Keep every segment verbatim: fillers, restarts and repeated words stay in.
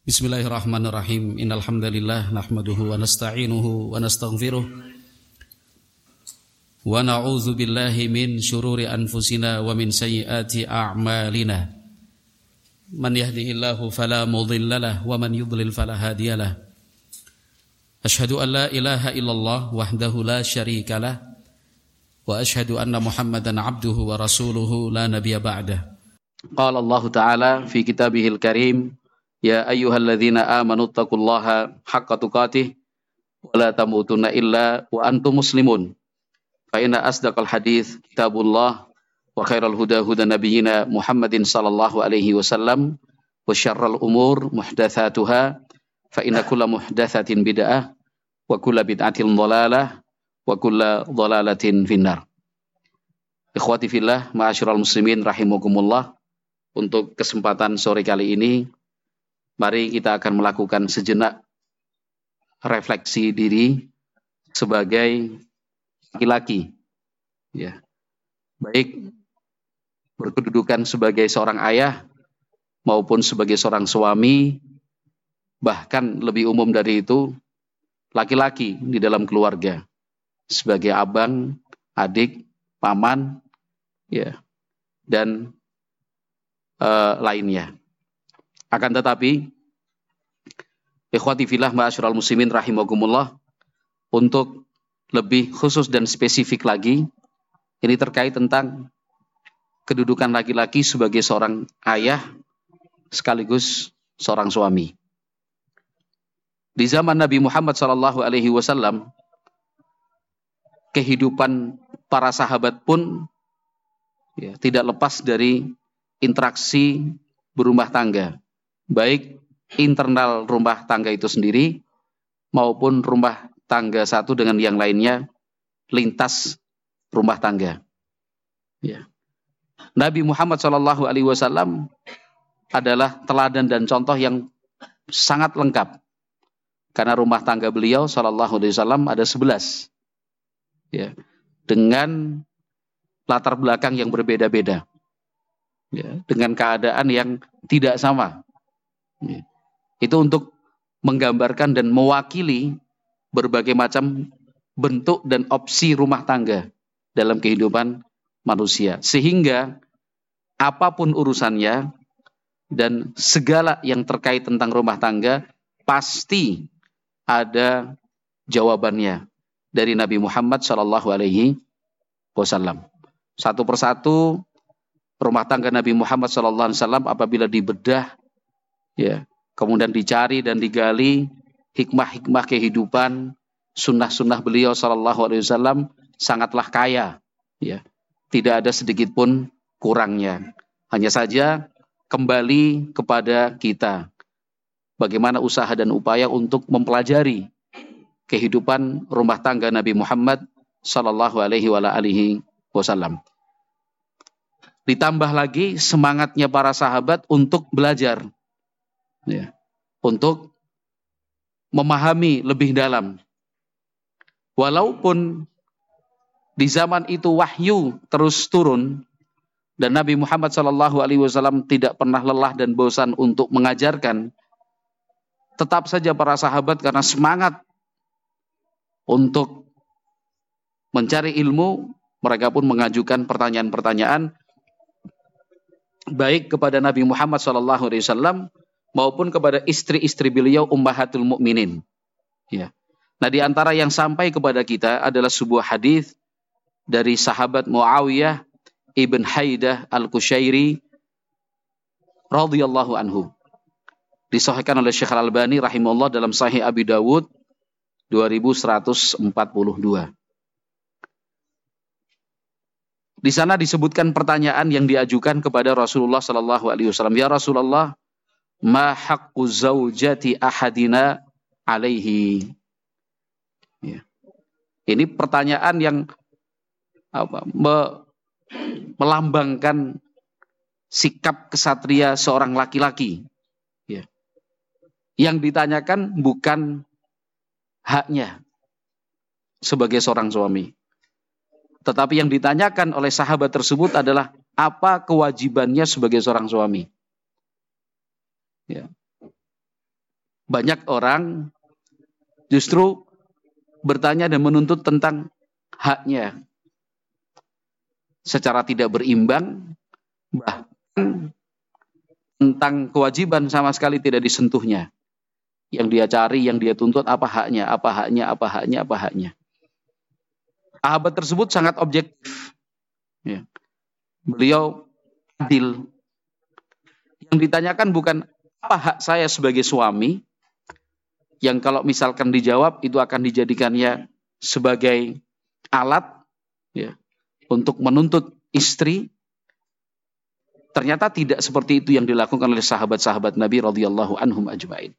Bismillahirrahmanirrahim. Innal hamdalillah nahmaduhu wa nasta'inuhu wa nastaghfiruh wa na'udzu billahi min syururi anfusina wa min sayyiati a'malina. Man yahdihillahu fala mudhillalah wa man yudlil fala hadiyalah. Asyhadu an la ilaha illallah wahdahu la syarikalah wa asyhadu anna Muhammadan 'abduhu wa rasuluhu la nabiyya ba'dah. Qala Allah Ta'ala fi kitabihil karim, ya ayyuhalladzina amanu taqullaha haqqa tuqatih wa la tamutunna illa wa antum muslimun. Fa inna asdaqal hadits kitabullah wa khairal huda huda nabiyyina Muhammadin sallallahu alaihi wasallam wa syarrul umur muhdatsatuha fa inna kulla muhdatsatin bid'ah wa kulla bid'atin dhalalah wa kulla dhalalatin finnar. Ikhwati fillah, ma'asyiral muslimin rahimakumullah. Untuk kesempatan sore kali ini, mari kita akan melakukan sejenak refleksi diri sebagai laki-laki, ya, baik berkedudukan sebagai seorang ayah maupun sebagai seorang suami, bahkan lebih umum dari itu, laki-laki di dalam keluarga sebagai abang, adik, paman, ya, dan uh, lainnya. Akan tetapi, ikhwati fillah ma'asyiral muslimin rahimakumullah, untuk lebih khusus dan spesifik lagi, ini terkait tentang kedudukan laki-laki sebagai seorang ayah sekaligus seorang suami. Di zaman Nabi Muhammad shallallahu alaihi wasallam, kehidupan para sahabat pun ya, tidak lepas dari interaksi berumah tangga, baik internal rumah tangga itu sendiri maupun rumah tangga satu dengan yang lainnya, lintas rumah tangga. Ya. Nabi Muhammad shallallahu alaihi wasallam adalah teladan dan contoh yang sangat lengkap, karena rumah tangga beliau shallallahu alaihi wasallam ada sebelas, ya, dengan latar belakang yang berbeda-beda, ya, dengan keadaan yang tidak sama. Ya. Itu untuk menggambarkan dan mewakili berbagai macam bentuk dan opsi rumah tangga dalam kehidupan manusia. Sehingga apapun urusannya dan segala yang terkait tentang rumah tangga pasti ada jawabannya dari Nabi Muhammad shallallahu alaihi wasallam. Satu persatu rumah tangga Nabi Muhammad shallallahu alaihi wasallam apabila dibedah, ya, kemudian dicari dan digali hikmah-hikmah kehidupan, sunnah-sunnah beliau shallallahu alaihi wasallam sangatlah kaya, ya, tidak ada sedikit pun kurangnya. Hanya saja kembali kepada kita, bagaimana usaha dan upaya untuk mempelajari kehidupan rumah tangga Nabi Muhammad shallallahu alaihi wasallam. Ditambah lagi semangatnya para sahabat untuk belajar, ya, untuk memahami lebih dalam. Walaupun di zaman itu wahyu terus turun dan Nabi Muhammad shallallahu alaihi wasallam tidak pernah lelah dan bosan untuk mengajarkan, tetap saja para sahabat karena semangat untuk mencari ilmu, mereka pun mengajukan pertanyaan-pertanyaan baik kepada Nabi Muhammad shallallahu alaihi wasallam maupun kepada istri-istri beliau ummahatul mukminin. Ya. Nah, di antara yang sampai kepada kita adalah sebuah hadis dari sahabat Muawiyah ibn Haidah al-Qushairi radhiyallahu anhu. Disahihkan oleh Syekh Al-Albani rahimahullah dalam Sahih Abi Dawud dua ribu seratus empat puluh dua. Di sana disebutkan pertanyaan yang diajukan kepada Rasulullah sallallahu alaihi wasallam. Ya Rasulullah, ma haqqu zaujati ahadina alaihi? Ya. Ini pertanyaan yang apa, me, melambangkan sikap kesatria seorang laki-laki. Ya. Yang ditanyakan bukan haknya sebagai seorang suami, tetapi yang ditanyakan oleh sahabat tersebut adalah apa kewajibannya sebagai seorang suami. Ya. banyak orang justru bertanya dan menuntut tentang haknya secara tidak berimbang, bahkan tentang kewajiban sama sekali tidak disentuhnya. Yang dia cari, yang dia tuntut, apa haknya, apa haknya, apa haknya, apa haknya. Sahabat tersebut sangat objektif. Ya. Beliau adil. Yang ditanyakan bukan apa hak saya sebagai suami, yang kalau misalkan dijawab itu akan dijadikannya sebagai alat ya, untuk menuntut istri. Ternyata tidak seperti itu yang dilakukan oleh sahabat-sahabat Nabi radhiyallahu anhum ajmain.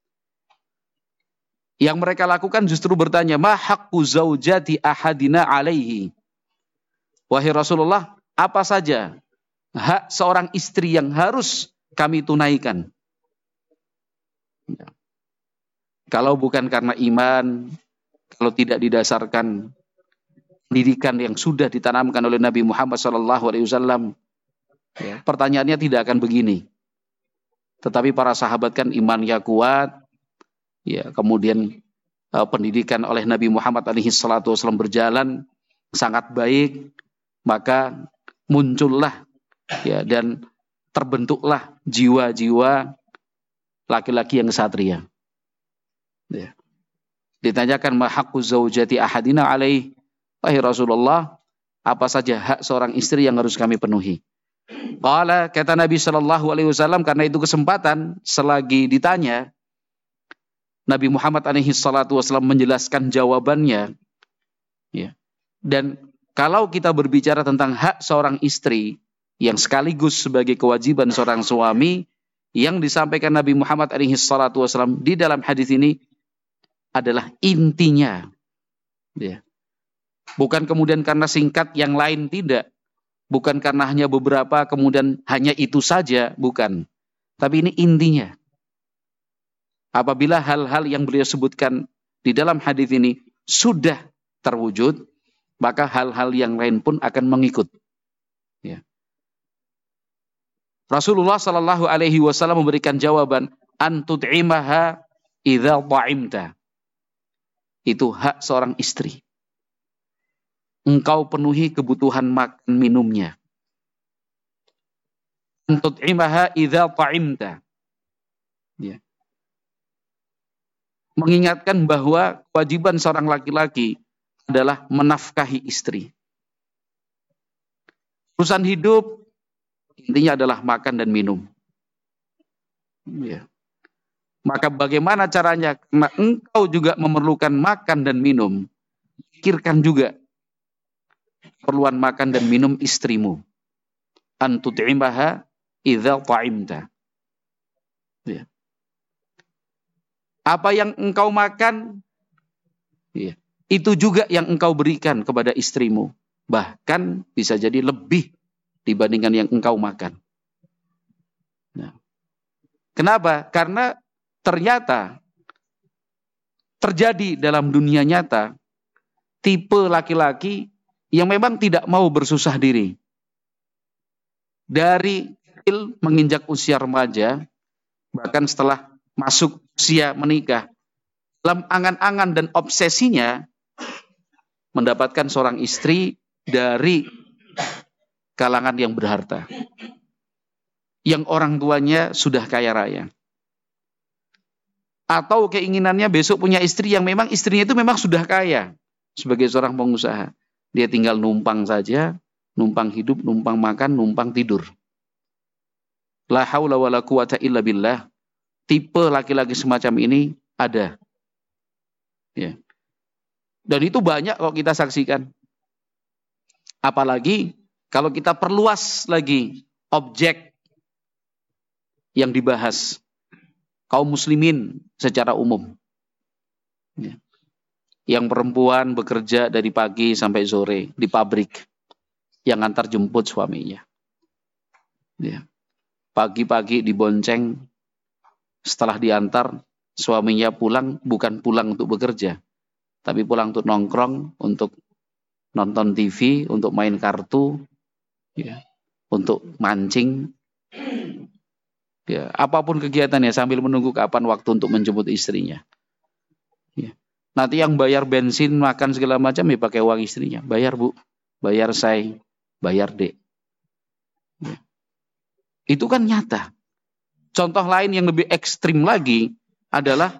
Yang mereka lakukan justru bertanya, ma haqqu zaujati ahadina alaihi. Wahai Rasulullah, apa saja hak seorang istri yang harus kami tunaikan? Ya. Kalau bukan karena iman, kalau tidak didasarkan pendidikan yang sudah ditanamkan oleh Nabi Muhammad shallallahu alaihi wasallam, ya, pertanyaannya tidak akan begini. Tetapi para sahabat kan imannya kuat, ya, kemudian uh, pendidikan oleh Nabi Muhammad alaihi salatu wasallam berjalan sangat baik, maka muncullah ya dan terbentuklah jiwa-jiwa laki-laki yang satria. Ya. Ditanyakan ma haqqu zaujati ahadina alaihi, wahai Rasulullah, apa saja hak seorang istri yang harus kami penuhi? Qala, kata Nabi sallallahu alaihi wasallam, karena itu kesempatan selagi ditanya, Nabi Muhammad alaihi salatu wasallam menjelaskan jawabannya. Ya. Dan kalau kita berbicara tentang hak seorang istri yang sekaligus sebagai kewajiban seorang suami, yang disampaikan Nabi Muhammad alaihi salatu wasallam di dalam hadis ini adalah intinya. Ya. Bukan kemudian karena singkat yang lain, tidak. Bukan karena hanya beberapa kemudian hanya itu saja, bukan. Tapi ini intinya. Apabila hal-hal yang beliau sebutkan di dalam hadis ini sudah terwujud, maka hal-hal yang lain pun akan mengikut. Ya. Rasulullah Shallallahu Alaihi Wasallam memberikan jawaban, antud'imaha idza ta'imta. Itu hak seorang istri. Engkau penuhi kebutuhan makan minumnya. Antud'imaha idza ta'imta. Ya. Mengingatkan bahwa kewajiban seorang laki-laki adalah menafkahi istri. Urusan hidup intinya adalah makan dan minum. Ya. Maka bagaimana caranya? Karena engkau juga memerlukan makan dan minum, pikirkan juga keperluan makan dan minum istrimu. Antud'imaha idza ta'imta. Ya. Apa yang engkau makan, ya, itu juga yang engkau berikan kepada istrimu. Bahkan bisa jadi lebih dibandingkan yang engkau makan. Nah. Kenapa? Karena ternyata terjadi dalam dunia nyata tipe laki-laki yang memang tidak mau bersusah diri. Dari kecil menginjak usia remaja, bahkan setelah masuk usia menikah, dalam angan-angan dan obsesinya mendapatkan seorang istri dari kalangan yang berharta, yang orang tuanya sudah kaya raya. Atau keinginannya besok punya istri yang memang istrinya itu memang sudah kaya. Sebagai seorang pengusaha, dia tinggal numpang saja, numpang hidup, numpang makan, numpang tidur. La haula wala quwata illa billah. Tipe laki-laki semacam ini ada. Ya. Dan itu banyak kalau kita saksikan. Apalagi kalau kita perluas lagi objek yang dibahas. Kaum muslimin secara umum. Ya. Yang perempuan bekerja dari pagi sampai sore di pabrik. Yang antar jemput suaminya. Ya. Pagi-pagi dibonceng. Setelah diantar, suaminya pulang, bukan pulang untuk bekerja. Tapi pulang untuk nongkrong, untuk nonton T V, untuk main kartu, ya, untuk mancing. Ya, apapun kegiatannya sambil menunggu kapan waktu untuk menjemput istrinya. Ya. Nanti yang bayar bensin, makan segala macam ya pakai uang istrinya. Bayar Bu, bayar saya, bayar Dek. Ya. Itu kan nyata. Contoh lain yang lebih ekstrim lagi adalah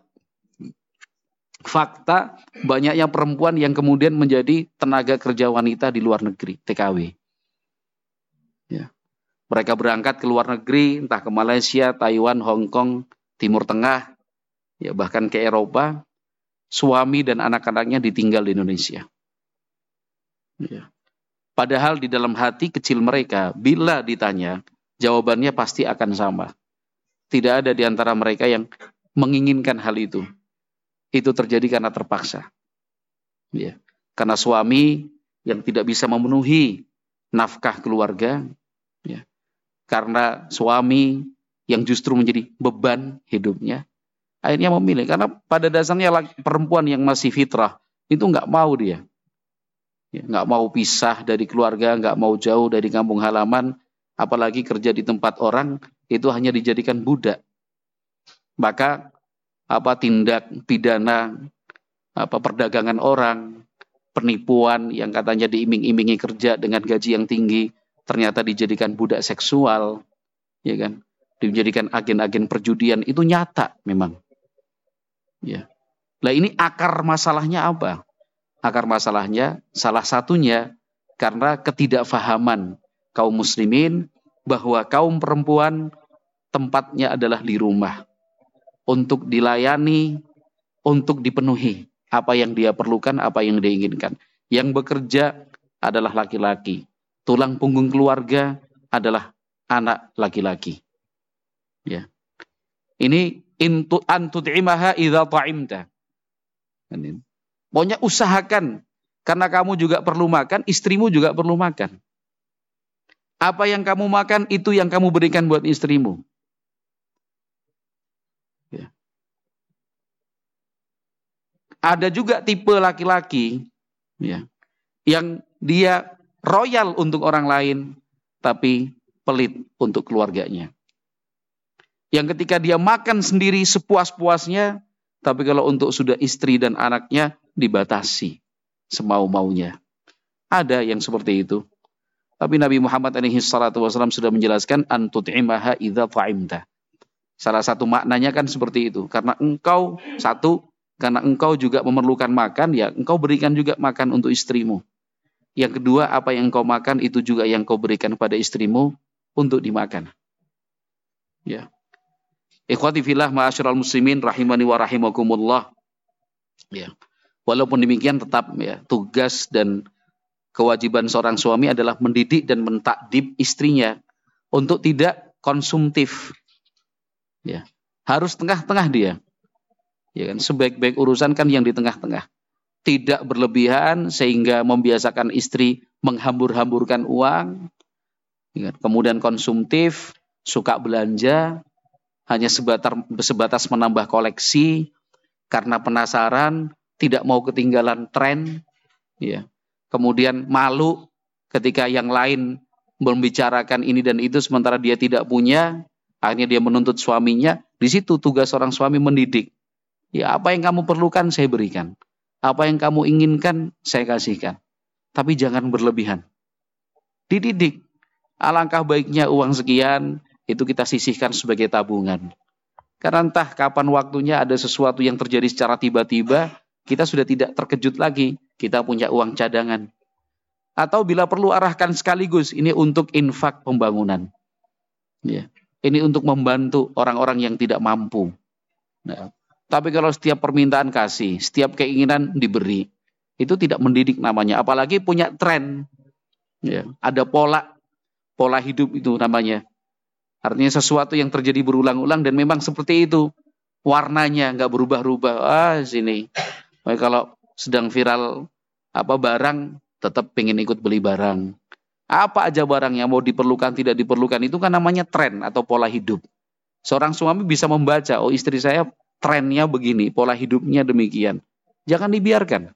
fakta banyaknya perempuan yang kemudian menjadi tenaga kerja wanita di luar negeri, T K W. Ya. Mereka berangkat ke luar negeri, entah ke Malaysia, Taiwan, Hong Kong, Timur Tengah, ya bahkan ke Eropa. Suami dan anak-anaknya ditinggal di Indonesia. Ya. Padahal di dalam hati kecil mereka, bila ditanya, jawabannya pasti akan sama. Tidak ada di antara mereka yang menginginkan hal itu. Itu terjadi karena terpaksa. Ya. Karena suami yang tidak bisa memenuhi nafkah keluarga, ya. Karena suami yang justru menjadi beban hidupnya, akhirnya memilih. Karena pada dasarnya perempuan yang masih fitrah itu nggak mau dia, ya, nggak mau pisah dari keluarga, nggak mau jauh dari kampung halaman, apalagi kerja di tempat orang itu hanya dijadikan budak. Maka apa tindak pidana, apa perdagangan orang, penipuan yang katanya diiming-imingi kerja dengan gaji yang tinggi, ternyata dijadikan budak seksual, ya kan? Dijadikan agen-agen perjudian, itu nyata memang. Ya. Lah ini akar masalahnya apa? Akar masalahnya salah satunya karena ketidakfahaman kaum muslimin bahwa kaum perempuan tempatnya adalah di rumah untuk dilayani, untuk dipenuhi apa yang dia perlukan, apa yang dia inginkan. Yang bekerja adalah laki-laki. Tulang punggung keluarga adalah anak laki-laki. Ya. Ini intu antud'imaha idza ta'imta. Pokoknya usahakan, karena kamu juga perlu makan, istrimu juga perlu makan. Apa yang kamu makan itu yang kamu berikan buat istrimu. Ya. Ada juga tipe laki-laki, ya, yang dia royal untuk orang lain, tapi pelit untuk keluarganya. Yang ketika dia makan sendiri sepuas-puasnya, tapi kalau untuk sudah istri dan anaknya, dibatasi semau-maunya. Ada yang seperti itu. Tapi Nabi Muhammad alaihi salatu wasallam sudah menjelaskan, antut'imaha idza ta'imta. Salah satu maknanya kan seperti itu. Karena engkau, satu, karena engkau juga memerlukan makan, ya engkau berikan juga makan untuk istrimu. Yang kedua, apa yang kau makan itu juga yang kau berikan pada istrimu untuk dimakan. Ya. Ikhwati fillah ma'asyiral muslimin rahimani wa rahimakumullah. Ya. Walaupun demikian tetap ya tugas dan kewajiban seorang suami adalah mendidik dan mentakdib istrinya untuk tidak konsumtif. Ya. Harus tengah-tengah dia. Ya kan, sebaik-baik urusan kan yang di tengah-tengah. Tidak berlebihan sehingga membiasakan istri menghambur-hamburkan uang, kemudian konsumtif, suka belanja, hanya sebatas, sebatas menambah koleksi, karena penasaran, tidak mau ketinggalan tren, ya. Kemudian malu ketika yang lain membicarakan ini dan itu, sementara dia tidak punya, akhirnya dia menuntut suaminya. Di situ tugas seorang suami mendidik. Ya, apa yang kamu perlukan saya berikan. Apa yang kamu inginkan, saya kasihkan. Tapi jangan berlebihan. Dididik. Alangkah baiknya uang sekian, itu kita sisihkan sebagai tabungan. Karena entah kapan waktunya ada sesuatu yang terjadi secara tiba-tiba, kita sudah tidak terkejut lagi. Kita punya uang cadangan. Atau bila perlu arahkan sekaligus, ini untuk infak pembangunan. Ya. Ini untuk membantu orang-orang yang tidak mampu. Nah, tapi kalau setiap permintaan kasih, setiap keinginan diberi, itu tidak mendidik namanya. Apalagi punya tren, ya, ada pola, pola hidup itu namanya. Artinya sesuatu yang terjadi berulang-ulang dan memang seperti itu. Warnanya nggak berubah-ubah. Ah sini, kalau sedang viral apa barang, tetap pengen ikut beli barang. Apa aja barang yang mau diperlukan, tidak diperlukan, itu kan namanya tren atau pola hidup. Seorang suami bisa membaca, oh istri saya trennya begini, pola hidupnya demikian. Jangan dibiarkan.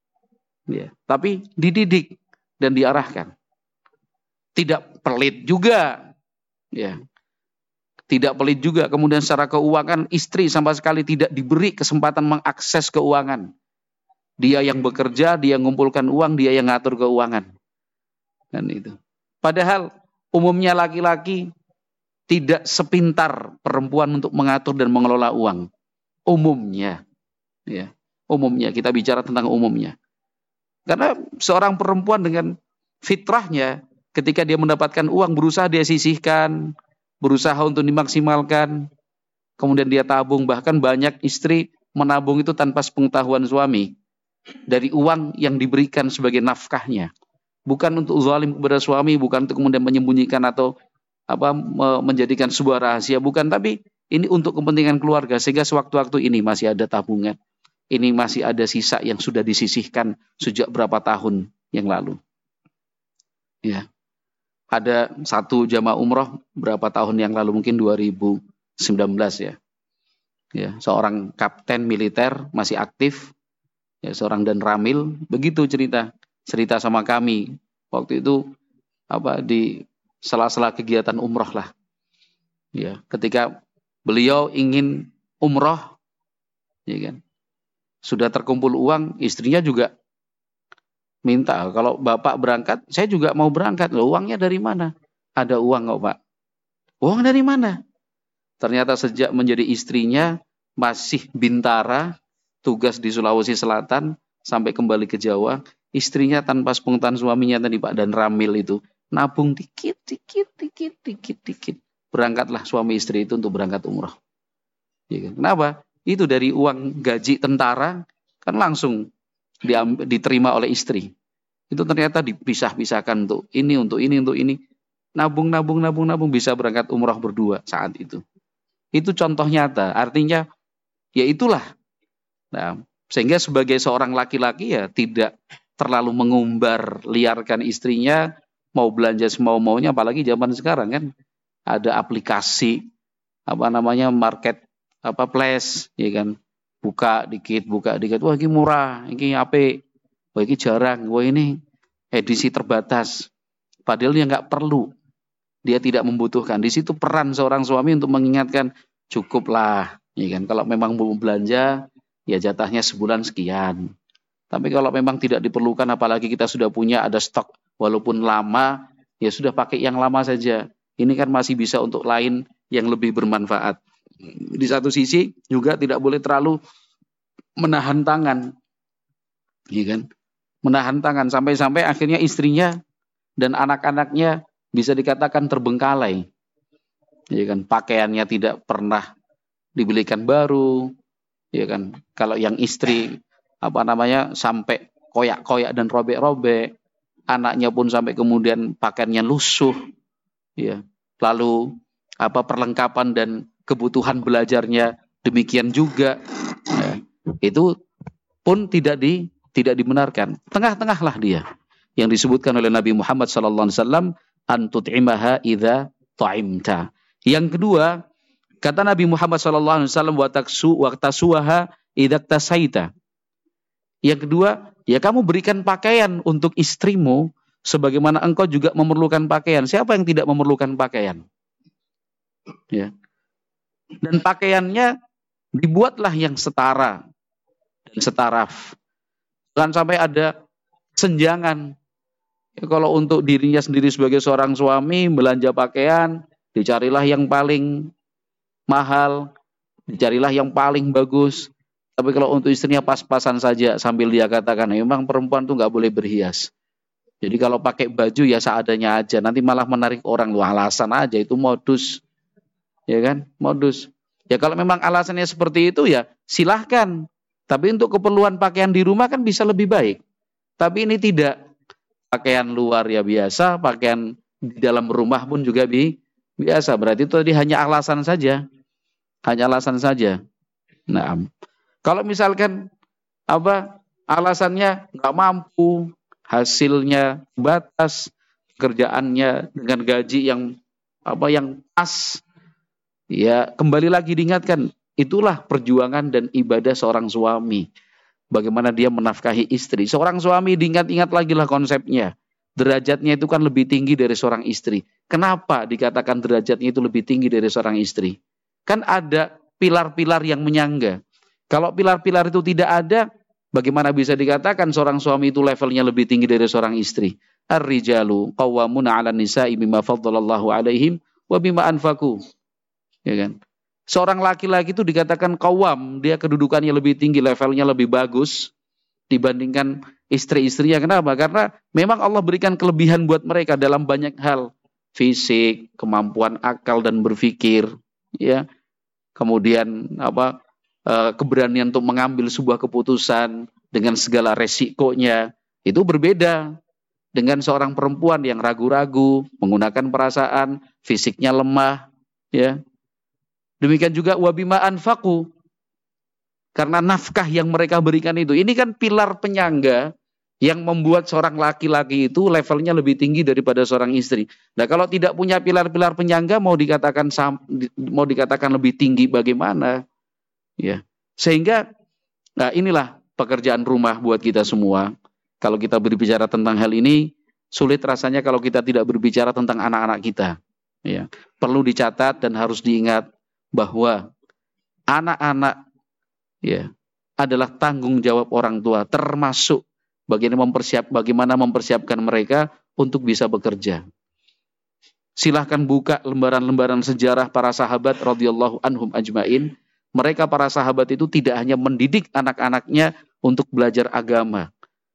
Ya, tapi dididik dan diarahkan. Tidak pelit juga. Ya. Tidak pelit juga. Kemudian secara keuangan istri sama sekali tidak diberi kesempatan mengakses keuangan. Dia yang bekerja, dia ngumpulkan uang, dia yang ngatur keuangan. Kan itu. Padahal umumnya laki-laki tidak sepintar perempuan untuk mengatur dan mengelola uang. Umumnya. Ya. Umumnya, kita bicara tentang umumnya. Karena seorang perempuan dengan fitrahnya, ketika dia mendapatkan uang, berusaha dia sisihkan, berusaha untuk dimaksimalkan, kemudian dia tabung. Bahkan banyak istri menabung itu tanpa sepengetahuan suami, dari uang yang diberikan sebagai nafkahnya. Bukan untuk zalim kepada suami, bukan untuk kemudian menyembunyikan atau apa menjadikan sebuah rahasia, bukan, tapi ini untuk kepentingan keluarga, sehingga sewaktu-waktu ini masih ada tabungan, ini masih ada sisa yang sudah disisihkan sejak berapa tahun yang lalu. Ya. Ada satu jamaah umroh berapa tahun yang lalu, mungkin dua ribu sembilan belas ya. Ya, seorang kapten militer masih aktif, ya, seorang dan Ramil, begitu cerita, cerita sama kami waktu itu apa di sela-sela kegiatan umroh lah. Ya, ketika beliau ingin umroh, ya kan, sudah terkumpul uang, istrinya juga minta, kalau bapak berangkat, saya juga mau berangkat. Loh, uangnya dari mana? Ada uang kok, Pak. Uang dari mana? Ternyata sejak menjadi istrinya, masih bintara, tugas di Sulawesi Selatan, sampai kembali ke Jawa, istrinya tanpa sepengetahuan suaminya tadi, Pak, dan Ramil itu, nabung dikit, dikit, dikit, dikit, dikit. Berangkatlah suami istri itu untuk berangkat umroh. Ya, kenapa? Itu dari uang gaji tentara, kan langsung Diambil, diterima oleh istri. Itu ternyata dipisah-pisahkan untuk ini, untuk ini, untuk ini. Nabung, nabung, nabung, nabung, bisa berangkat umrah berdua saat itu. Itu contoh nyata. Artinya, ya itulah. Nah, sehingga sebagai seorang laki-laki ya tidak terlalu mengumbar liarkan istrinya, mau belanja semau-maunya, apalagi zaman sekarang kan ada aplikasi apa namanya market apa place, ya kan. Buka dikit, buka dikit. Wah, ini murah, ini ape. Wah, ini jarang. Wah, ini edisi terbatas. Padahal dia nggak perlu. Dia tidak membutuhkan. Di situ peran seorang suami untuk mengingatkan, cukuplah. Ya kan? Kalau memang mau belanja, ya jatahnya sebulan sekian. Tapi kalau memang tidak diperlukan, apalagi kita sudah punya ada stok, walaupun lama, ya sudah pakai yang lama saja. Ini kan masih bisa untuk lain yang lebih bermanfaat. Di satu sisi juga tidak boleh terlalu menahan tangan, ya kan? Menahan tangan sampai-sampai akhirnya istrinya dan anak-anaknya bisa dikatakan terbengkalai, ya kan? Pakaiannya tidak pernah dibelikan baru, ya kan? Kalau yang istri apa namanya sampai koyak-koyak dan robek-robek, anaknya pun sampai kemudian pakaiannya lusuh, ya. Lalu apa perlengkapan dan kebutuhan belajarnya demikian juga, ya, itu pun tidak di tidak dibenarkan. Tengah-tengahlah dia yang disebutkan oleh Nabi Muhammad sallallahu alaihi wasallam, antut'imaha idza ta'imta. Yang kedua, kata Nabi Muhammad sallallahu alaihi wasallam, wa taksu wa tasuha idza tasaita. Yang kedua, ya kamu berikan pakaian untuk istrimu sebagaimana engkau juga memerlukan pakaian. Siapa yang tidak memerlukan pakaian? Ya. Dan pakaiannya dibuatlah yang setara dan setaraf. Jangan sampai ada senjangan. Ya, kalau untuk dirinya sendiri sebagai seorang suami belanja pakaian, dicarilah yang paling mahal, dicarilah yang paling bagus. Tapi kalau untuk istrinya pas-pasan saja, sambil dia katakan, memang perempuan tuh nggak boleh berhias. Jadi kalau pakai baju ya seadanya aja, nanti malah menarik orang. Lu alasan aja, itu modus. Ya kan, modus. Ya kalau memang alasannya seperti itu ya silahkan. Tapi untuk keperluan pakaian di rumah kan bisa lebih baik. Tapi ini tidak. Pakaian luar ya biasa, pakaian di dalam rumah pun juga bi biasa. Berarti itu tadi hanya alasan saja. Hanya alasan saja. Nah, kalau misalkan apa alasannya nggak mampu, hasilnya batas, kerjaannya dengan gaji yang apa yang pas, ya kembali lagi diingatkan, itulah perjuangan dan ibadah seorang suami. Bagaimana dia menafkahi istri. Seorang suami diingat-ingat lagi lah konsepnya. Derajatnya itu kan lebih tinggi dari seorang istri. Kenapa dikatakan derajatnya itu lebih tinggi dari seorang istri? Kan ada pilar-pilar yang menyangga. Kalau pilar-pilar itu tidak ada, bagaimana bisa dikatakan seorang suami itu levelnya lebih tinggi dari seorang istri? Ar-rijalu qawwamuna 'alan nisa'i bima faddalallahu 'alaihim wa bima anfaqu. Ya kan? Seorang laki-laki itu dikatakan qawwam, dia kedudukannya lebih tinggi, levelnya lebih bagus dibandingkan istri-istrinya. Kenapa? Karena memang Allah berikan kelebihan buat mereka dalam banyak hal. Fisik, kemampuan akal dan berpikir, ya. Kemudian apa? Keberanian untuk mengambil sebuah keputusan dengan segala resikonya. Itu berbeda dengan seorang perempuan yang ragu-ragu, menggunakan perasaan, fisiknya lemah, ya. Demikian juga wabima anfaqu, karena nafkah yang mereka berikan itu. Ini kan pilar penyangga yang membuat seorang laki-laki itu levelnya lebih tinggi daripada seorang istri. Nah, kalau tidak punya pilar-pilar penyangga, mau dikatakan mau dikatakan lebih tinggi bagaimana? Ya. Sehingga nah inilah pekerjaan rumah buat kita semua. Kalau kita berbicara tentang hal ini, sulit rasanya kalau kita tidak berbicara tentang anak-anak kita. Ya. Perlu dicatat dan harus diingat bahwa anak-anak ya adalah tanggung jawab orang tua, termasuk bagaimana mempersiap bagaimana mempersiapkan mereka untuk bisa bekerja. Silahkan buka lembaran-lembaran sejarah para sahabat radhiyallahu anhum ajmain. Mereka para sahabat itu tidak hanya mendidik anak-anaknya untuk belajar agama,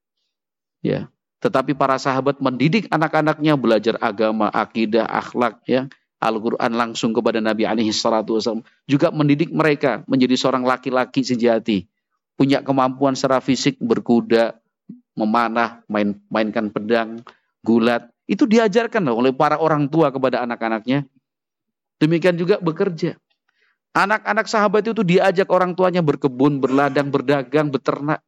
ya, tetapi para sahabat mendidik anak-anaknya belajar agama, akidah, akhlak, ya. Al-Quran langsung kepada Nabi alaihi salatu wasallam, juga mendidik mereka menjadi seorang laki-laki sejati, punya kemampuan secara fisik, berkuda, memanah, main, mainkan pedang, gulat. Itu diajarkan oleh para orang tua kepada anak-anaknya. Demikian juga bekerja. Anak-anak sahabat itu diajak orang tuanya berkebun, berladang, berdagang, beternak.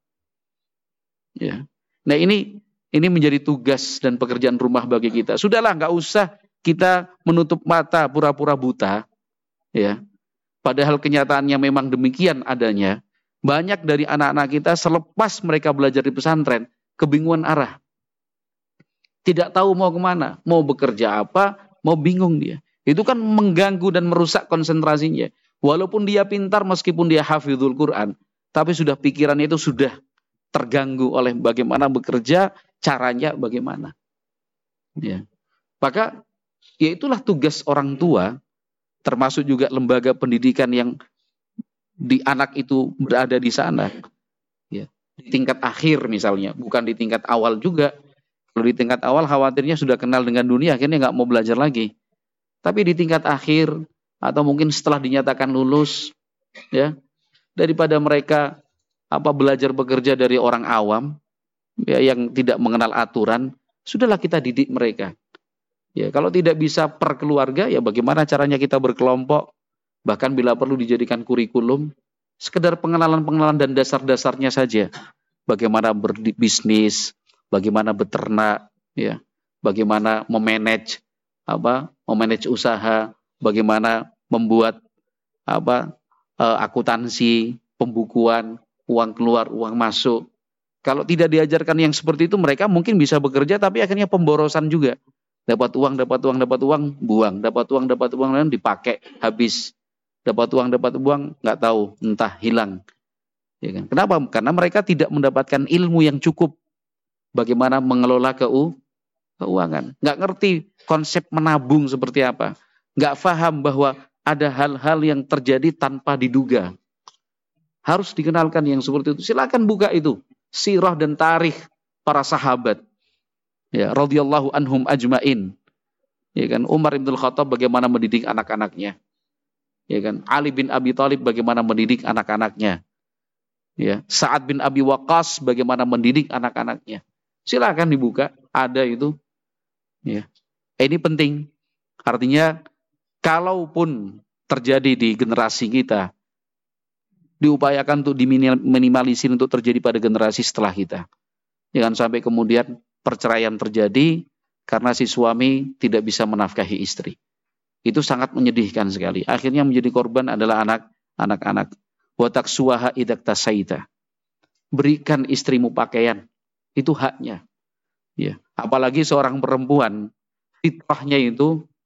Ya. Nah ini ini menjadi tugas dan pekerjaan rumah bagi kita. Sudahlah, nggak usah kita menutup mata pura-pura buta, ya. Padahal kenyataannya memang demikian adanya. Banyak dari anak-anak kita selepas mereka belajar di pesantren, kebingungan arah. Tidak tahu mau kemana, mau bekerja apa, mau bingung dia. Itu kan mengganggu dan merusak konsentrasinya. Walaupun dia pintar, meskipun dia hafizul Quran, tapi sudah pikirannya itu sudah terganggu oleh bagaimana bekerja, caranya bagaimana. Ya. Maka ya itulah tugas orang tua, termasuk juga lembaga pendidikan yang di anak itu berada di sana. Ya. Di tingkat akhir misalnya, bukan di tingkat awal juga. Kalau di tingkat awal khawatirnya sudah kenal dengan dunia, akhirnya nggak mau belajar lagi. Tapi di tingkat akhir, atau mungkin setelah dinyatakan lulus, ya, daripada mereka apa belajar bekerja dari orang awam, ya, yang tidak mengenal aturan, sudahlah kita didik mereka. Ya, kalau tidak bisa per keluarga, ya bagaimana caranya kita berkelompok, bahkan bila perlu dijadikan kurikulum, sekedar pengenalan-pengenalan dan dasar-dasarnya saja. Bagaimana berbisnis, bagaimana beternak, ya, bagaimana memanage apa, memanage usaha, bagaimana membuat apa uh, akuntansi, pembukuan, uang keluar, uang masuk. Kalau tidak diajarkan yang seperti itu, mereka mungkin bisa bekerja, tapi akhirnya pemborosan juga. Dapat uang, dapat uang, dapat uang, buang. Dapat uang, dapat uang, dan dipakai, habis. Dapat uang, dapat uang, nggak tahu, entah hilang. Ya kan? Kenapa? Karena mereka tidak mendapatkan ilmu yang cukup. Bagaimana mengelola keu, keuangan. Nggak ngerti konsep menabung seperti apa. Nggak paham bahwa ada hal-hal yang terjadi tanpa diduga. Harus dikenalkan yang seperti itu. Silakan buka itu. Sirah dan tarikh para sahabat. Ya, radhiyallahu anhum ajmain. Ya kan, Umar bin Khattab bagaimana mendidik anak-anaknya. Ya kan, Ali bin Abi Thalib bagaimana mendidik anak-anaknya. Ya, Sa'ad bin Abi Waqqas bagaimana mendidik anak-anaknya. Silakan dibuka, ada itu. Ya. Ini penting. Artinya kalaupun terjadi di generasi kita, diupayakan untuk diminimalisir untuk terjadi pada generasi setelah kita. Jangan sampai kemudian perceraian terjadi karena si suami tidak bisa menafkahi istri. Itu sangat menyedihkan sekali. Akhirnya menjadi korban adalah anak, anak-anak. Wa taksuwaha idak tasaita. Berikan istrimu pakaian. Itu haknya. Ya. Apalagi seorang perempuan, fitrahnya itu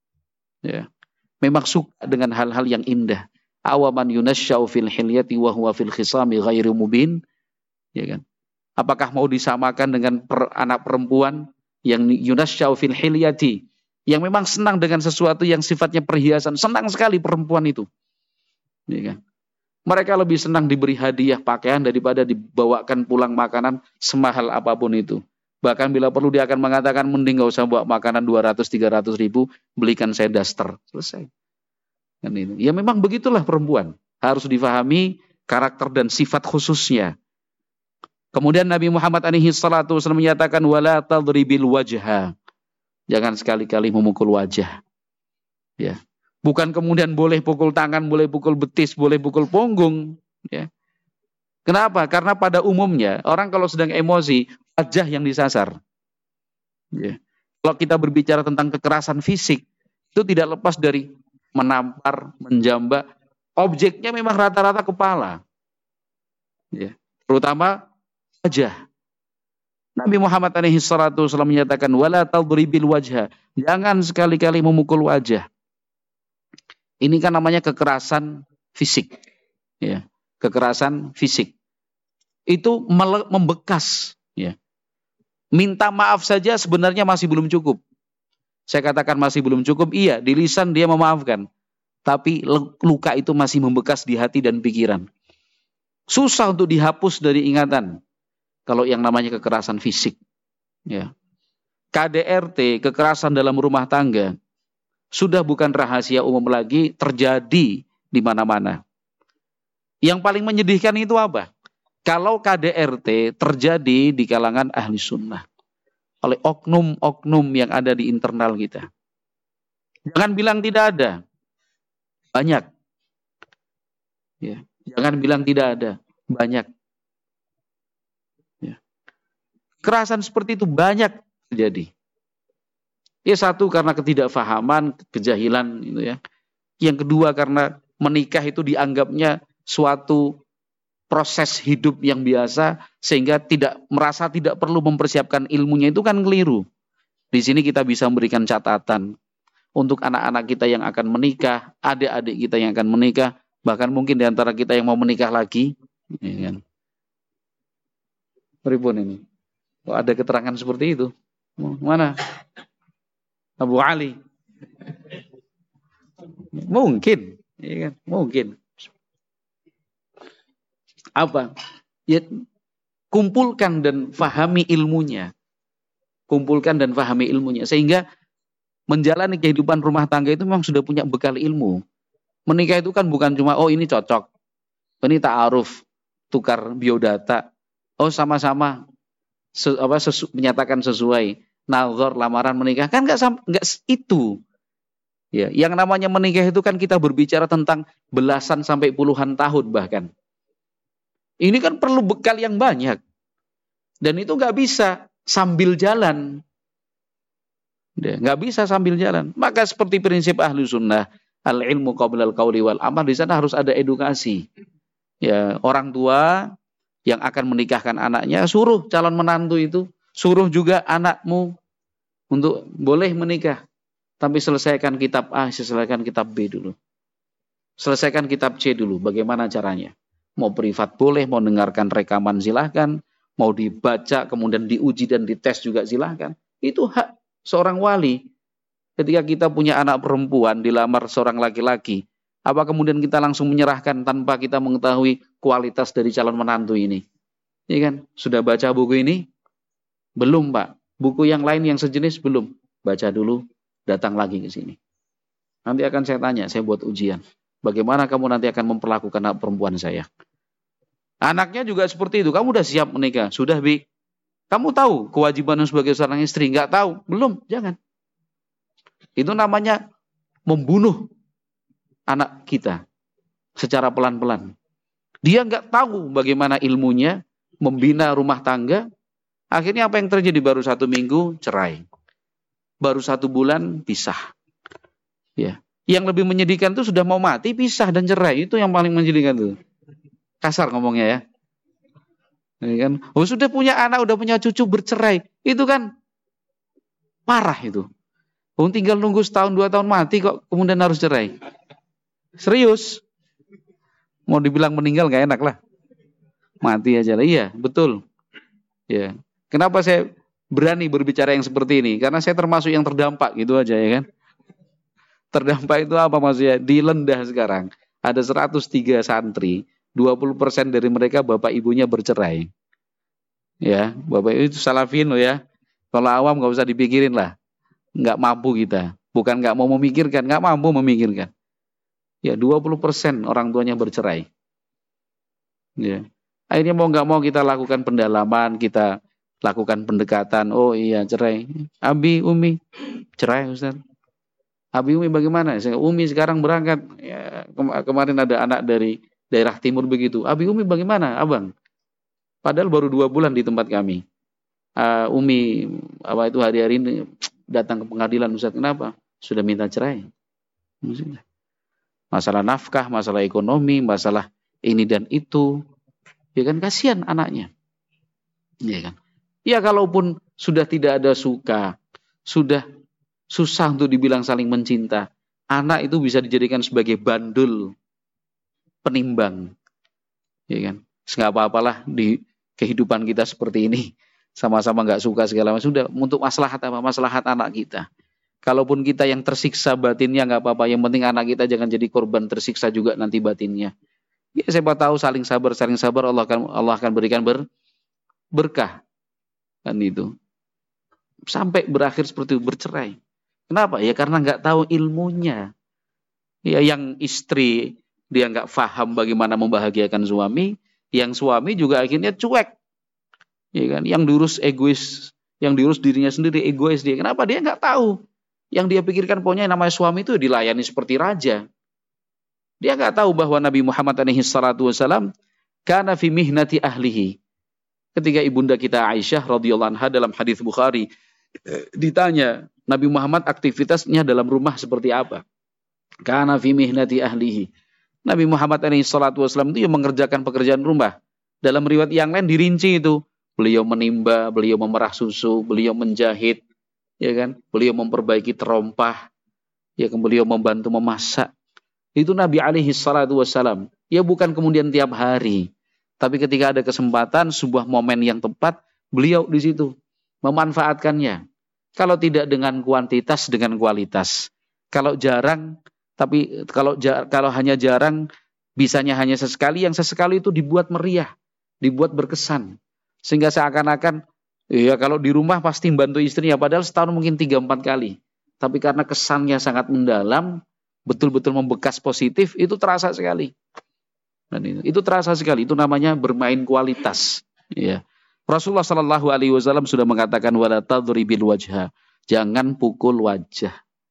Ya. Memang suka dengan hal-hal yang indah. Awaman yunasyau fil hilyati wa huwa fil khisami ghairu mubin. Ya kan? Apakah mau disamakan dengan per, anak perempuan yang yunasyau fil hilyati, yang memang senang dengan sesuatu yang sifatnya perhiasan, senang sekali perempuan itu. Ya kan? Mereka lebih senang diberi hadiah pakaian daripada dibawakan pulang makanan semahal apapun itu. Bahkan bila perlu dia akan mengatakan, mending gak usah bawa makanan dua ratus tiga ratus ribu, belikan saya daster. Selesai. Kan itu. Ya memang begitulah perempuan. Harus difahami karakter dan sifat khususnya. Kemudian Nabi Muhammad alaihi salatu wasallam menyatakan, wala tadribil wajha. Jangan sekali-kali memukul wajah. Ya. Bukan kemudian boleh pukul tangan, boleh pukul betis, boleh pukul punggung. Ya. Kenapa? Karena pada umumnya orang kalau sedang emosi, wajah yang disasar. Ya. Kalau kita berbicara tentang kekerasan fisik, itu tidak lepas dari menampar, menjambak. Objeknya memang rata-rata kepala. Ya. Terutama wajah. Nabi Muhammad alaihi salatu wasallam menyatakan, wala tadribil wajha. Jangan sekali-kali memukul wajah. Ini kan namanya kekerasan fisik. Ya. Kekerasan fisik. Itu membekas. Ya. Minta maaf saja sebenarnya masih belum cukup. Saya katakan masih belum cukup. Iya, di lisan dia memaafkan. Tapi luka itu masih membekas di hati dan pikiran. Susah untuk dihapus dari ingatan. Kalau yang namanya kekerasan fisik. Ya. K D R T, kekerasan dalam rumah tangga, sudah bukan rahasia umum lagi, terjadi di mana-mana. Yang paling menyedihkan itu apa? Kalau K D R T terjadi di kalangan ahli sunnah. Oleh oknum-oknum yang ada di internal kita. Jangan bilang tidak ada. Banyak. Ya. Jangan bilang tidak ada. Banyak. Ya. Kekerasan seperti itu banyak terjadi. Ya satu karena ketidakfahaman, kejahilan gitu ya. Yang kedua karena menikah itu dianggapnya suatu proses hidup yang biasa sehingga tidak merasa tidak perlu mempersiapkan ilmunya, itu kan keliru. Di sini kita bisa memberikan catatan untuk anak-anak kita yang akan menikah, adik-adik kita yang akan menikah, bahkan mungkin di antara kita yang mau menikah lagi, ya kan. Pripun ini? Kok ada keterangan seperti itu? Mana? Abu Ali. Mungkin, ya kan? Mungkin. Apa? Ya, kumpulkan dan fahami ilmunya. Kumpulkan dan fahami ilmunya. Sehingga menjalani kehidupan rumah tangga itu memang sudah punya bekal ilmu. Menikah itu kan bukan cuma, oh ini cocok. Ini ta'aruf, tukar biodata. Oh sama-sama se, apa, sesu, menyatakan sesuai. Nazar, lamaran, menikah, kan nggak nggak itu. Ya, yang namanya menikah itu kan kita berbicara tentang belasan sampai puluhan tahun bahkan. Ini kan perlu bekal yang banyak, dan itu nggak bisa sambil jalan. Ya, nggak bisa sambil jalan. Maka seperti prinsip ahlu sunnah, al ilmu qabla al qauli wal amal, di sana harus ada edukasi. Ya, orang tua yang akan menikahkan anaknya suruh calon menantu itu. Suruh juga anakmu untuk boleh menikah. Tapi selesaikan kitab A, selesaikan kitab B dulu. Selesaikan kitab C dulu. Bagaimana caranya? Mau privat boleh, mau dengarkan rekaman silahkan. Mau dibaca, kemudian diuji dan dites juga silahkan. Itu hak seorang wali. Ketika kita punya anak perempuan dilamar seorang laki-laki, apa kemudian kita langsung menyerahkan tanpa kita mengetahui kualitas dari calon menantu ini? Iya kan? Sudah baca buku ini? Belum, Pak. Buku yang lain yang sejenis belum. Baca dulu, datang lagi ke sini. Nanti akan saya tanya, saya buat ujian. Bagaimana kamu nanti akan memperlakukan anak perempuan saya? Anaknya juga seperti itu. Kamu udah siap menikah? Sudah, Bi. Kamu tahu kewajibanmu sebagai seorang istri? Enggak tahu? Belum, jangan. Itu namanya membunuh anak kita secara pelan-pelan. Dia enggak tahu bagaimana ilmunya membina rumah tangga. Akhirnya apa yang terjadi? Baru satu minggu cerai, baru satu bulan pisah. Ya, yang lebih menyedihkan itu sudah mau mati pisah dan cerai, itu yang paling menyedihkan tuh. Kasar ngomongnya ya. Ya kan? Oh sudah punya anak, udah punya cucu bercerai, itu kan parah itu. Oh, tinggal nunggu setahun dua tahun mati kok kemudian harus cerai. Serius? Mau dibilang meninggal gak enak lah. Mati aja lah. Iya, betul. Ya. Kenapa saya berani berbicara yang seperti ini? Karena saya termasuk yang terdampak gitu aja ya kan. Terdampak itu apa maksudnya? Di Lendah sekarang ada seratus tiga santri, dua puluh persen dari mereka bapak ibunya bercerai. Ya, bapak ibu itu salafin loh ya. Kalau awam gak usah dipikirin lah. Nggak mampu kita. Bukan nggak mau memikirkan, nggak mampu memikirkan. Ya, dua puluh persen orang tuanya bercerai. Ya. Akhirnya mau nggak mau kita lakukan pendalaman, kita lakukan pendekatan. Oh iya, cerai. Abi, Umi, cerai Ustaz. Abi, Umi bagaimana? Umi sekarang berangkat. Ya, kem- kemarin ada anak dari daerah timur begitu. Abi, Umi bagaimana, Abang? Padahal baru dua bulan di tempat kami. Uh, Umi, apa itu hari-hari ini datang ke pengadilan, Ustaz, kenapa? Sudah minta cerai. Masalah nafkah, masalah ekonomi, masalah ini dan itu. Ya kan, kasihan anaknya. Ya kan. Ya kalaupun sudah tidak ada suka, sudah susah untuk dibilang saling mencinta, anak itu bisa dijadikan sebagai bandul penimbang. Ya kan. Enggak apa-apalah di kehidupan kita seperti ini. Sama-sama nggak suka segala macam, sudah untuk maslahat apa? Maslahat anak kita. Kalaupun kita yang tersiksa batinnya nggak apa-apa, yang penting anak kita jangan jadi korban tersiksa juga nanti batinnya. Ya siapa tahu saling sabar, saling sabar Allah akan Allah akan berikan ber, berkah kan itu. Sampai berakhir seperti itu, bercerai. Kenapa? Ya karena nggak tahu ilmunya. Ya yang istri dia nggak paham bagaimana membahagiakan suami, yang suami juga akhirnya cuek. Ya kan, yang diurus egois, yang diurus dirinya sendiri egois dia. Kenapa? Dia nggak tahu. Yang dia pikirkan pokoknya namanya suami itu dilayani seperti raja. Dia nggak tahu bahwa Nabi Muhammad alaihi salatu wasallam kana fi mihnati ahlihi. Ketika ibunda kita Aisyah radhiyallahu anha dalam hadis Bukhari ditanya Nabi Muhammad aktivitasnya dalam rumah seperti apa? Kana fi mihnati ahlihi. Nabi Muhammad alaihi salatu wasallam itu yang mengerjakan pekerjaan rumah. Dalam riwayat yang lain dirinci itu. Beliau menimba, beliau memerah susu, beliau menjahit, ya kan? Beliau memperbaiki terompah, ya kan? Beliau membantu memasak. Itu Nabi alaihi salatu wassalam. Ya bukan kemudian tiap hari, tapi ketika ada kesempatan, sebuah momen yang tepat, beliau di situ memanfaatkannya. Kalau tidak dengan kuantitas, dengan kualitas. Kalau jarang, tapi kalau kalau hanya jarang, bisanya hanya sesekali. Yang sesekali itu dibuat meriah, dibuat berkesan. Sehingga seakan-akan, ya kalau di rumah pasti bantu istrinya. Padahal setahun mungkin tiga empat kali. Tapi karena kesannya sangat mendalam, betul-betul membekas positif, itu terasa sekali. Dan itu, itu terasa sekali. Itu namanya bermain kualitas. Ya. Rasulullah Shallallahu Alaihi Wasallam sudah mengatakan wala tadribil wajha. Jangan pukul wajah.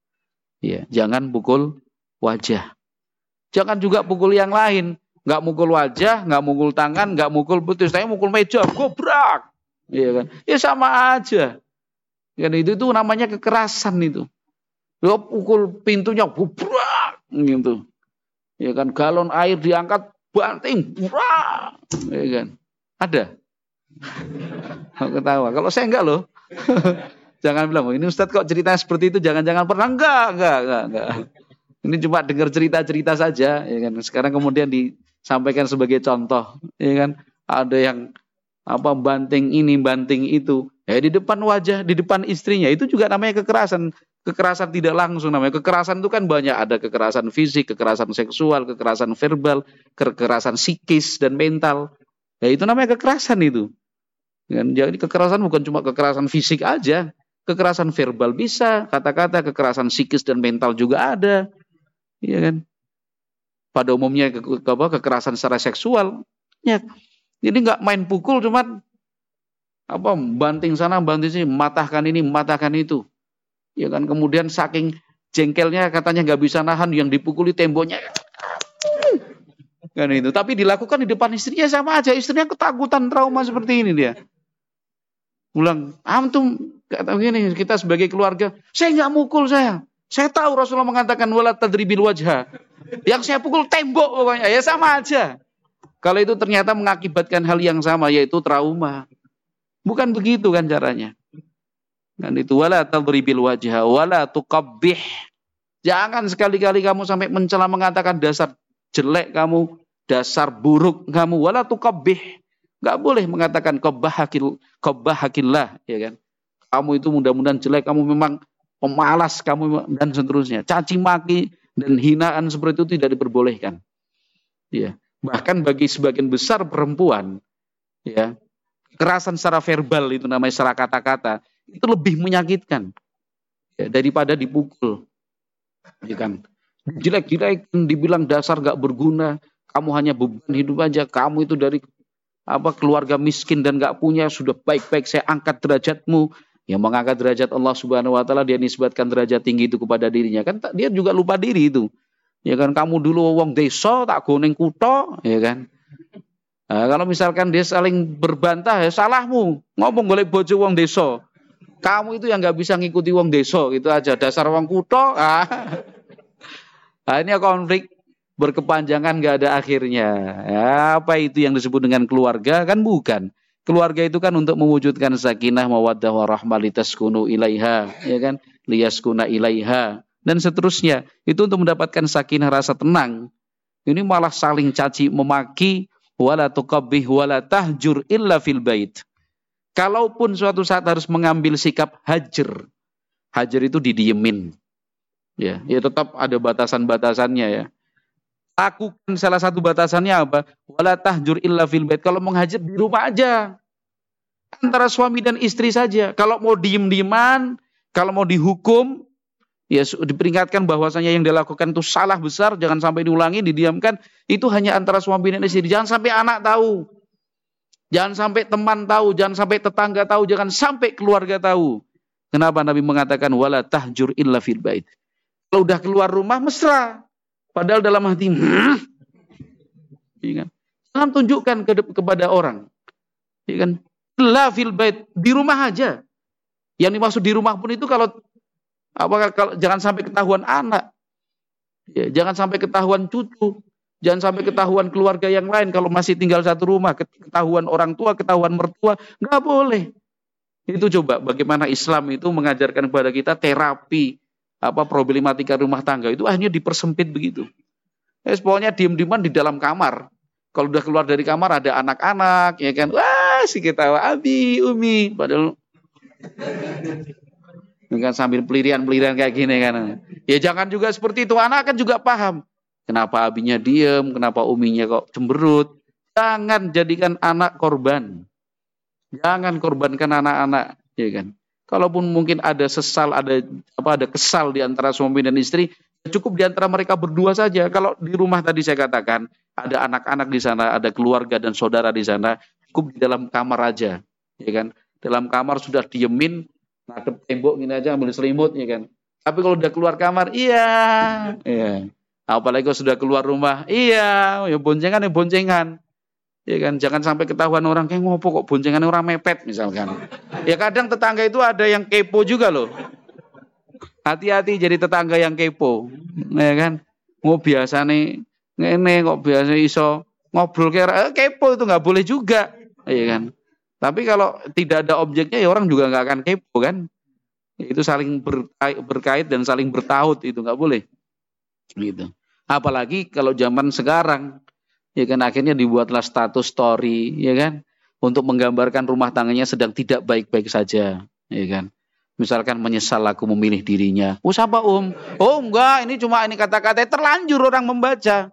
Ya, jangan pukul wajah. Jangan juga pukul yang lain. Nggak mukul wajah, nggak mukul tangan, nggak mukul betis, tapi mukul meja, gobrak, ya kan? Ya sama aja. Kan itu itu namanya kekerasan itu. Lo pukul pintunya, gobrak, gitu. Ya kan? Galon air diangkat, banting, brak, ya kan? Ada. Ketawa. Kalau saya enggak loh. Jangan bilang, oh, ini Ustadz kok ceritanya seperti itu, jangan-jangan pernah enggak, enggak, enggak, enggak. Ini cuma dengar cerita-cerita saja, ya kan? Sekarang kemudian disampaikan sebagai contoh, ya kan? Ada yang apa banting ini, banting itu, ya di depan wajah, di depan istrinya, itu juga namanya kekerasan. Kekerasan tidak langsung namanya. Kekerasan itu kan banyak, ada kekerasan fisik, kekerasan seksual, kekerasan verbal, kekerasan psikis dan mental. Ya itu namanya kekerasan itu. Dan jadi kekerasan bukan cuma kekerasan fisik aja, kekerasan verbal bisa, kata-kata kekerasan psikis dan mental juga ada. Iya kan? Pada umumnya ke, ke, apa, kekerasan secara seksual. Ya. Jadi nggak main pukul, cuma apa banting sana, banting sini, mematahkan ini, mematahkan itu. Ya kan? Kemudian saking jengkelnya katanya nggak bisa nahan, yang dipukuli temboknya. Kan itu. Tapi dilakukan di depan istrinya sama aja. Istrinya ketakutan, trauma seperti ini dia. Ulang, antum kata begini, kita sebagai keluarga, saya nggak mukul saya. Saya tahu Rasulullah mengatakan wala tadribil wajha. Yang saya pukul tembok pokoknya. Ya sama aja. Kalau itu ternyata mengakibatkan hal yang sama, yaitu trauma. Bukan begitu kan caranya. Kan itu wala tadribil wajha wala tuqabbih. Jangan sekali-kali kamu sampai mencela mengatakan dasar jelek kamu, dasar buruk kamu, wala tuqabbih. Enggak boleh mengatakan qabbahakil qabbahakillah, ya kan? Kamu itu mudah-mudahan jelek, kamu memang pemalas, kamu dan seterusnya. Caci maki dan hinaan seperti itu tidak diperbolehkan. Ya. Bahkan bagi sebagian besar perempuan, ya, kekerasan secara verbal itu namanya secara kata-kata itu lebih menyakitkan, ya, daripada dipukul, ya kan? Jelek-jelekin, dibilang dasar gak berguna, kamu hanya beban hidup aja, kamu itu dari apa keluarga miskin dan gak punya, sudah baik-baik saya angkat derajatmu. Yang mengangkat derajat Allah Subhanahu Wa Taala dia nisbatkan derajat tinggi itu kepada dirinya, kan dia juga lupa diri itu, ya kan? Kamu dulu wong desa tak goneng kutho, ya kan? Nah, kalau misalkan dia saling berbantah, ya salahmu ngomong golek bojo wong desa. Kamu itu yang nggak bisa ngikuti wong desa, gitu aja. Dasar wong kutho. Ah. Nah, ini konflik berkepanjangan nggak ada akhirnya. Ya, apa itu yang disebut dengan keluarga? Kan bukan. Keluarga itu kan untuk mewujudkan sakinah, mawaddah, warahmah, litaskunu ilaiha, ya kan? Liyaskuna ilaiha dan seterusnya. Itu untuk mendapatkan sakinah, rasa tenang. Ini malah saling caci memaki, wala tuqabbih wala tahjur illa fil bait. Kalaupun suatu saat harus mengambil sikap hajar, hajar itu didiemin, ya, ya tetap ada batasan-batasannya, ya. Lakukan salah satu batasannya apa? Wala tahjur illa fil bait. Kalau menghajar di rumah aja, antara suami dan istri saja. Kalau mau diem-dieman, kalau mau dihukum, ya diperingatkan bahwasanya yang dilakukan itu salah besar, jangan sampai diulangi, didiamkan. Itu hanya antara suami dan istri. Jangan sampai anak tahu. Jangan sampai teman tahu, jangan sampai tetangga tahu, jangan sampai keluarga tahu. Kenapa Nabi mengatakan wala tahjur illa fil bait? Kalau udah keluar rumah mesra, padahal dalam hati, hmm, ya, jangan tunjukkan ke, kepada orang, ya kan? La fil bait, di rumah aja. Yang dimaksud di rumah pun itu kalau apa? Kalau jangan sampai ketahuan anak, ya, jangan sampai ketahuan cucu. Jangan sampai ketahuan keluarga yang lain kalau masih tinggal satu rumah, ketahuan orang tua, ketahuan mertua, nggak boleh. Itu coba bagaimana Islam itu mengajarkan kepada kita terapi apa problematika rumah tangga itu akhirnya dipersempit begitu. Eh, pokoknya diem-dieman di dalam kamar. Kalau udah keluar dari kamar ada anak-anak, ya kan, wah si ketawa abi, umi, padahal kan sambil pelirian-pelirian kayak gini kan. Ya jangan juga seperti itu, anak kan juga paham. Kenapa abinya diem, kenapa uminya kok cemberut. Jangan jadikan anak korban. Jangan korbankan anak-anak, ya kan. Kalaupun mungkin ada sesal, ada apa ada kesal di antara suami dan istri, cukup di antara mereka berdua saja. Kalau di rumah tadi saya katakan, ada anak-anak di sana, ada keluarga dan saudara di sana, cukup di dalam kamar aja, ya kan. Dalam kamar sudah diemin, ngadep tembok gini aja ambil selimut, ya kan. Tapi kalau udah keluar kamar, iya, iya. Apalagi kalau sudah keluar rumah, iya, ya boncengan ya boncengan, ya kan. Jangan sampai ketahuan orang kayak ngopo kok boncengan orang mepet misalkan. Ya kadang tetangga itu ada yang kepo juga loh. Hati-hati jadi tetangga yang kepo, ya kan. Mau biasa nih, ngene kok biasa iso ngobrol kayak kepo itu nggak boleh juga, ya kan. Tapi kalau tidak ada objeknya ya orang juga nggak akan kepo kan. Itu saling berkait, berkait dan saling bertaut itu nggak boleh. Gitu. Apalagi kalau zaman sekarang, ya kan akhirnya dibuatlah status story, ya kan, untuk menggambarkan rumah tangganya sedang tidak baik-baik saja, ya kan. Misalkan menyesal aku memilih dirinya. Oh siapa om? Oh enggak, ini cuma ini kata-kata terlanjur orang membaca,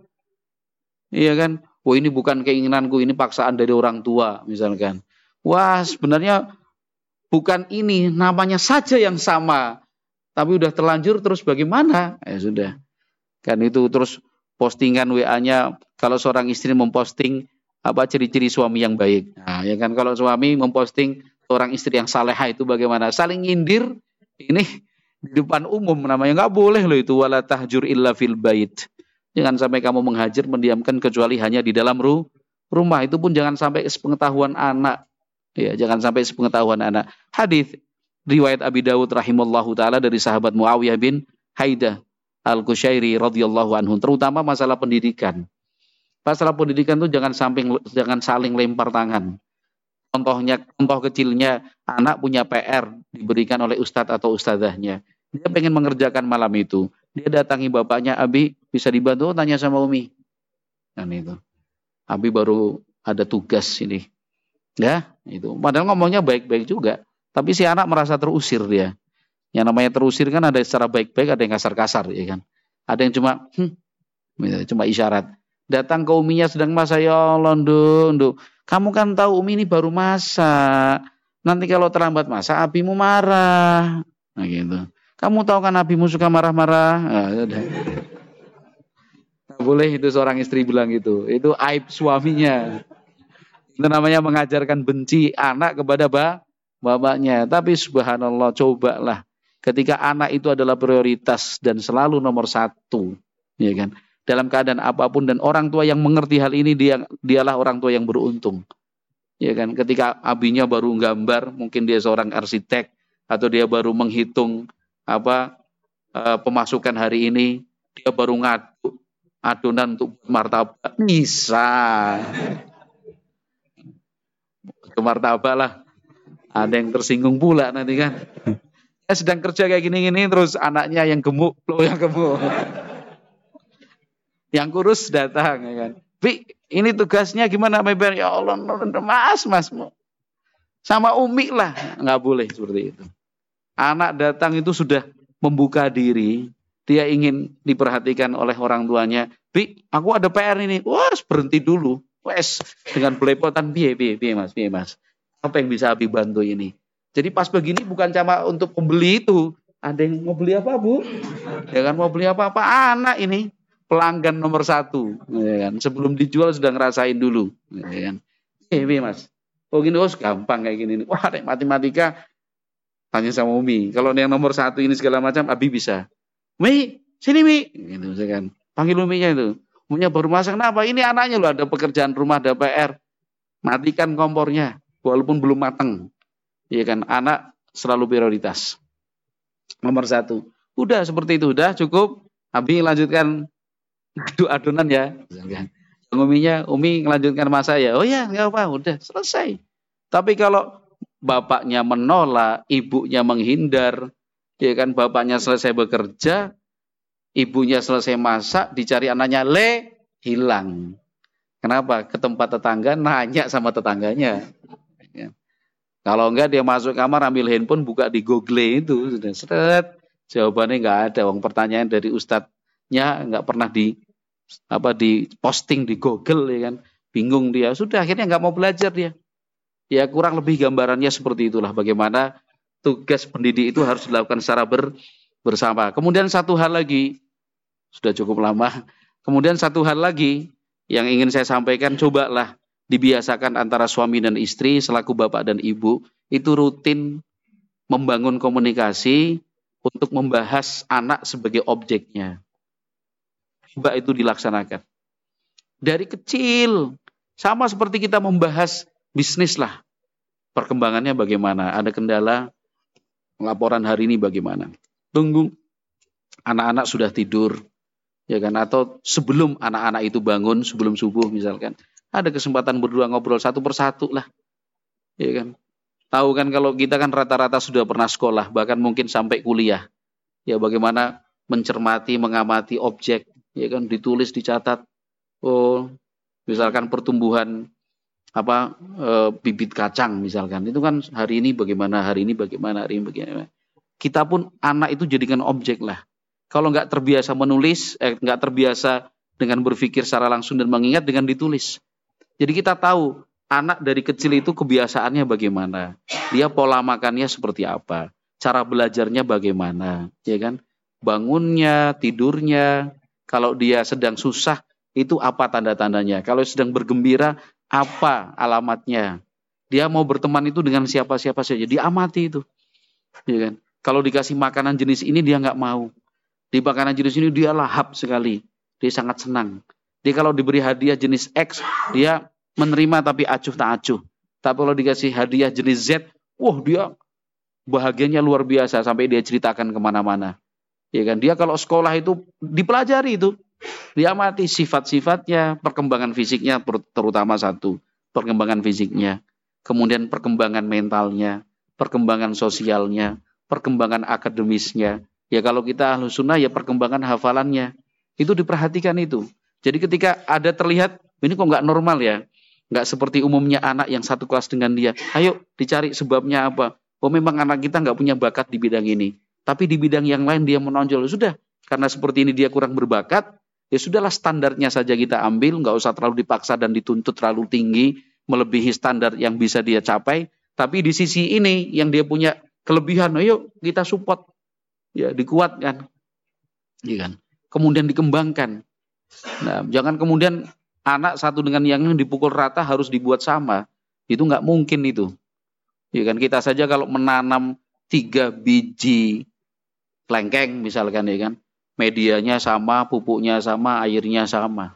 iya kan. Oh ini bukan keinginanku, ini paksaan dari orang tua, misalkan. Wah sebenarnya bukan ini, namanya saja yang sama, tapi udah terlanjur terus bagaimana? Ya sudah. Kan itu terus postingan W A-nya kalau seorang istri memposting apa ciri-ciri suami yang baik. Nah, ya kan kalau suami memposting seorang istri yang salehah itu bagaimana? Saling nyindir ini di depan umum namanya nggak boleh loh itu wala tahjur illa fil bait. Jangan sampai kamu menghajar mendiamkan kecuali hanya di dalam ru rumah. Itu pun jangan sampai sepengetahuan anak. Ya, jangan sampai sepengetahuan anak. Hadis riwayat Abi Dawud rahimallahu taala dari sahabat Muawiyah bin Haidah Al-Qushairi radhiyallahu anhu, terutama masalah pendidikan. Masalah pendidikan itu jangan samping jangan saling lempar tangan. Contohnya, contoh kecilnya anak punya P R, diberikan oleh ustadz atau ustadzahnya. Dia pengen mengerjakan malam itu. Dia datangi bapaknya, Abi bisa dibantu? Tanya sama Umi. Dan itu. Abi baru ada tugas ini. Ya, itu. Padahal ngomongnya baik-baik juga. Tapi si anak merasa terusir dia. Yang namanya terusir kan ada secara baik-baik, ada yang kasar-kasar, ya kan. Ada yang cuma, hmm, cuma isyarat. Datang ke uminya sedang masak, ya Allah, nduk, nduk. Kamu kan tahu Umi ini baru masak. Nanti kalau terlambat masak, abimu marah. Nah gitu. Kamu tahu kan abimu suka marah-marah. Nah, udah. Nah, boleh itu seorang istri bilang gitu. Itu aib suaminya. Itu namanya mengajarkan benci anak kepada bapaknya. Tapi subhanallah, cobalah. Ketika anak itu adalah prioritas dan selalu nomor satu, ya kan? Dalam keadaan apapun, dan orang tua yang mengerti hal ini, dia dialah orang tua yang beruntung, ya kan? Ketika abinya baru gambar, mungkin dia seorang arsitek atau dia baru menghitung apa uh, pemasukan hari ini, dia baru ngaduk adonan untuk martabak, bisa ke martabak lah, ada yang tersinggung pula nanti kan. Sedang kerja kayak gini-gini, terus anaknya yang gemuk, lo yang gemuk. Yang kurus datang, ya kan. Bi, ini tugasnya gimana? Ya Allah, mas, mas. Sama Umi lah. Nggak boleh seperti itu. Anak datang itu sudah membuka diri. Dia ingin diperhatikan oleh orang tuanya. Bi, aku ada P R ini. Wah, berhenti dulu. Wes, dengan belepotan, biye, biye, biye mas, biye mas. Apa yang bisa Abi bantu ini? Jadi pas begini bukan cuma untuk pembeli itu. Ada yang mau beli apa, Bu? Ya kan, mau beli apa-apa. Anak ini pelanggan nomor satu. Ya kan? Sebelum dijual sudah ngerasain dulu. Ya kan? Eh, eh mas. Oh gini, oh gampang kayak gini. Wah, ada matematika. Tanya sama Umi. Kalau yang nomor satu ini segala macam, Abi bisa. Mi, sini Mi. Gitu, kan. Panggil Uminya itu. Uminya baru masak. Kenapa? Ini anaknya loh, ada pekerjaan rumah, ada P R. Matikan kompornya. Walaupun belum matang. Iya kan, anak selalu prioritas. Nomor satu. Udah seperti itu, udah cukup. Abi lanjutkan aduk adonan ya. Uminya, Umi melanjutkan masak ya. Oh ya, nggak apa, udah selesai. Tapi kalau bapaknya menolak, ibunya menghindar, ya kan, bapaknya selesai bekerja, ibunya selesai masak, dicari anaknya, le, hilang. Kenapa? Ke tempat tetangga, nanya sama tetangganya. Ya. Kalau enggak dia masuk kamar ambil handphone buka di Google itu sudah seret, jawabannya enggak ada. Wong pertanyaan dari ustadznya enggak pernah di apa di posting di Google, ya kan. Bingung dia. Sudah akhirnya enggak mau belajar dia. Ya kurang lebih gambarannya seperti itulah bagaimana tugas pendidik itu harus dilakukan secara ber, bersama. Kemudian satu hal lagi, sudah cukup lama. Kemudian satu hal lagi yang ingin saya sampaikan, cobalah dibiasakan antara suami dan istri selaku bapak dan ibu itu rutin membangun komunikasi untuk membahas anak sebagai objeknya. Coba itu dilaksanakan. Dari kecil, sama seperti kita membahas bisnis lah. Perkembangannya bagaimana, ada kendala, laporan hari ini bagaimana. Tunggu anak-anak sudah tidur, ya kan, atau sebelum anak-anak itu bangun, sebelum subuh misalkan. Ada kesempatan berdua ngobrol satu persatu lah. Ya kan? Tahu kan kalau kita kan rata-rata sudah pernah sekolah, bahkan mungkin sampai kuliah. Ya bagaimana mencermati, mengamati objek, ya kan, ditulis, dicatat. Oh, misalkan pertumbuhan apa e, bibit kacang misalkan. Itu kan hari ini bagaimana, hari ini bagaimana, hari ini bagaimana. Kita pun anak itu jadikan objek lah. Kalau nggak terbiasa menulis, eh, nggak terbiasa dengan berpikir secara langsung dan mengingat dengan ditulis. Jadi kita tahu anak dari kecil itu kebiasaannya bagaimana, dia pola makannya seperti apa, cara belajarnya bagaimana, ya kan? Bangunnya, tidurnya, kalau dia sedang susah itu apa tanda-tandanya, kalau sedang bergembira apa alamatnya, dia mau berteman itu dengan siapa-siapa saja, diamati itu, ya kan? Kalau dikasih makanan jenis ini dia nggak mau, di makanan jenis ini dia lahap sekali, dia sangat senang. Dia kalau diberi hadiah jenis X, dia menerima tapi acuh tak acuh. Tapi kalau dikasih hadiah jenis Z, wah dia bahagianya luar biasa sampai dia ceritakan kemana-mana. Ya kan? Dia kalau sekolah itu dipelajari itu, dia amati sifat-sifatnya, perkembangan fisiknya terutama satu, perkembangan fisiknya, kemudian perkembangan mentalnya, perkembangan sosialnya, perkembangan akademisnya. Ya kalau kita Ahlus Sunnah ya perkembangan hafalannya. Itu diperhatikan itu. Jadi ketika ada terlihat, ini kok nggak normal ya. Nggak seperti umumnya anak yang satu kelas dengan dia. Ayo dicari sebabnya apa. Oh memang anak kita nggak punya bakat di bidang ini. Tapi di bidang yang lain dia menonjol. Sudah, karena seperti ini dia kurang berbakat. Ya sudahlah standarnya saja kita ambil. Nggak usah terlalu dipaksa dan dituntut terlalu tinggi. Melebihi standar yang bisa dia capai. Tapi di sisi ini yang dia punya kelebihan. Ayo kita support. Ya dikuatkan. Ya kan? Kemudian dikembangkan. Nah, jangan kemudian anak satu dengan yang lain dipukul rata harus dibuat sama. Itu nggak mungkin itu. Ya kan kita saja kalau menanam tiga biji kelengkeng misalkan ya kan, medianya sama, pupuknya sama, airnya sama.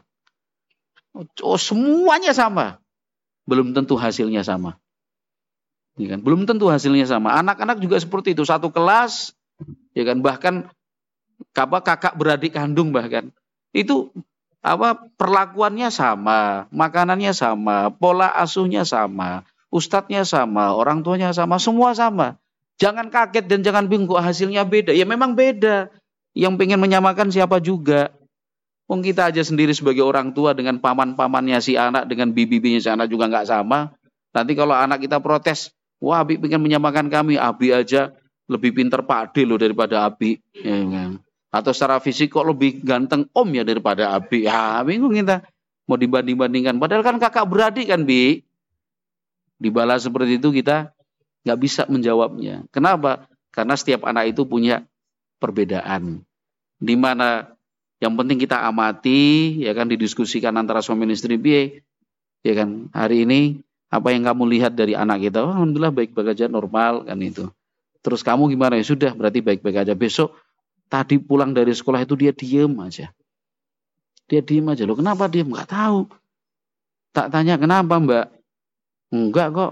Oh, semuanya sama. Belum tentu hasilnya sama. Ya kan? Belum tentu hasilnya sama. Anak-anak juga seperti itu, satu kelas, ya kan, bahkan apa kakak beradik kandung bahkan itu apa perlakuannya sama, makanannya sama, pola asuhnya sama, ustadznya sama, orang tuanya sama, semua sama. Jangan kaget dan jangan bingung kok hasilnya beda. Ya memang beda. Yang pengen menyamakan siapa juga. Wong kita aja sendiri sebagai orang tua dengan paman-pamannya si anak dengan bibi-bibinya si anak juga nggak sama. Nanti kalau anak kita protes, wah Abi pengen menyamakan kami, Abi aja lebih pintar Pak Ade loh daripada Abi. Ya kan? Atau secara fisik kok lebih ganteng Om ya daripada Abi. Ya bingung kita. Mau dibanding-bandingkan. Padahal kan kakak beradik kan Bi. Dibalas seperti itu kita nggak bisa menjawabnya. Kenapa? Karena setiap anak itu punya perbedaan. Dimana yang penting kita amati, ya kan didiskusikan antara suami dan istri Bi. Ya kan hari ini apa yang kamu lihat dari anak kita? Oh, alhamdulillah baik-baik aja, normal kan itu. Terus kamu gimana? Ya sudah berarti baik-baik aja. Besok tadi pulang dari sekolah itu dia diem aja. Dia diem aja. Loh kenapa diem? Nggak tahu. Tak tanya kenapa Mbak? Enggak kok.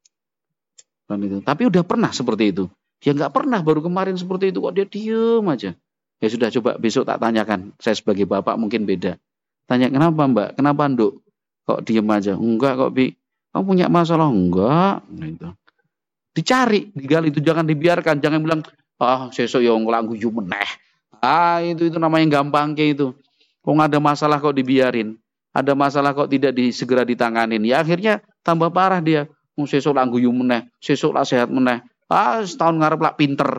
Dan itu. Tapi udah pernah seperti itu. Dia nggak pernah, baru kemarin seperti itu kok dia diem aja. Ya sudah coba besok tak tanyakan. Saya sebagai bapak mungkin beda. Tanya kenapa Mbak? Kenapa Nduk? Kok diem aja? Enggak kok Bi. Kamu punya masalah? Enggak. Gitu. Dicari, digali itu jangan dibiarkan. Jangan bilang ah, sesuk ya ngulak guyu meneh. Ah, itu itu namanya gampang kayak itu. Kok ada masalah kok dibiarin. Ada masalah kok tidak disegera ditanganin. Ya akhirnya tambah parah dia. Mau sesuk lak guyu meneh, sesuk lak sehat meneh. Ah, setahun ngarep lak pinter.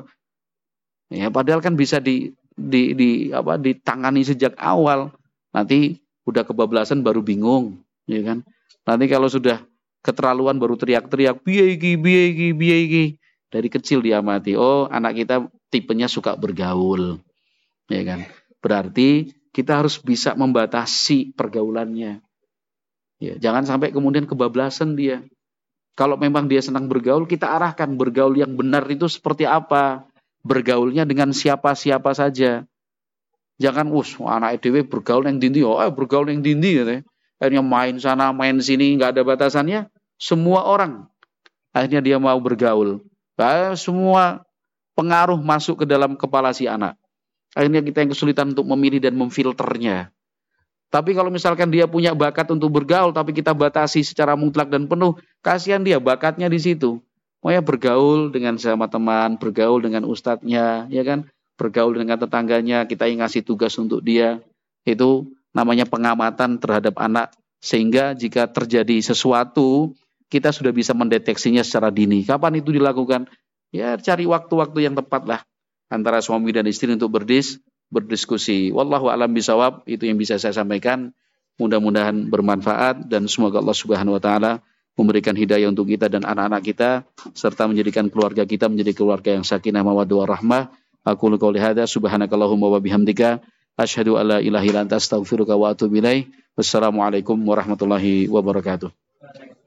Ya padahal kan bisa di di di apa ditangani sejak awal. Nanti udah kebablasan baru bingung, ya kan? Nanti kalau sudah keterlaluan baru teriak-teriak, piye iki, piye iki, piye iki. Dari kecil diamati, oh anak kita tipenya suka bergaul, ya kan? Berarti kita harus bisa membatasi pergaulannya. Ya, jangan sampai kemudian kebablasan dia. Kalau memang dia senang bergaul, kita arahkan bergaul yang benar itu seperti apa. Bergaulnya dengan siapa-siapa saja. Jangan us, anak E D W bergaul yang dindi, oh eh, bergaul yang dindi, ya. Akhirnya main sana, main sini, nggak ada batasannya. Semua orang akhirnya dia mau bergaul. Nah, semua pengaruh masuk ke dalam kepala si anak. Akhirnya kita yang kesulitan untuk memilih dan memfilternya. Tapi kalau misalkan dia punya bakat untuk bergaul, tapi kita batasi secara mutlak dan penuh, kasihan dia bakatnya di situ. Mau ya bergaul dengan sama teman, bergaul dengan ustadznya, ya kan? Bergaul dengan tetangganya, kita yang ngasih tugas untuk dia. Itu namanya pengamatan terhadap anak. Sehingga jika terjadi sesuatu, kita sudah bisa mendeteksinya secara dini. Kapan itu dilakukan? Ya cari waktu-waktu yang tepat lah. Antara suami dan istri untuk berdis, berdiskusi. Wallahu a'lam bishawab. Itu yang bisa saya sampaikan. Mudah-mudahan bermanfaat. Dan semoga Allah subhanahu wa ta'ala memberikan hidayah untuk kita dan anak-anak kita. Serta menjadikan keluarga kita menjadi keluarga yang sakinah mawaddah warahmah. Aku qouli hadza subhanakallahumma wa bihamdika. Asyhadu an la ilaha illa anta astaghfiruka wa atubu ilaik. Wassalamualaikum warahmatullahi wabarakatuh.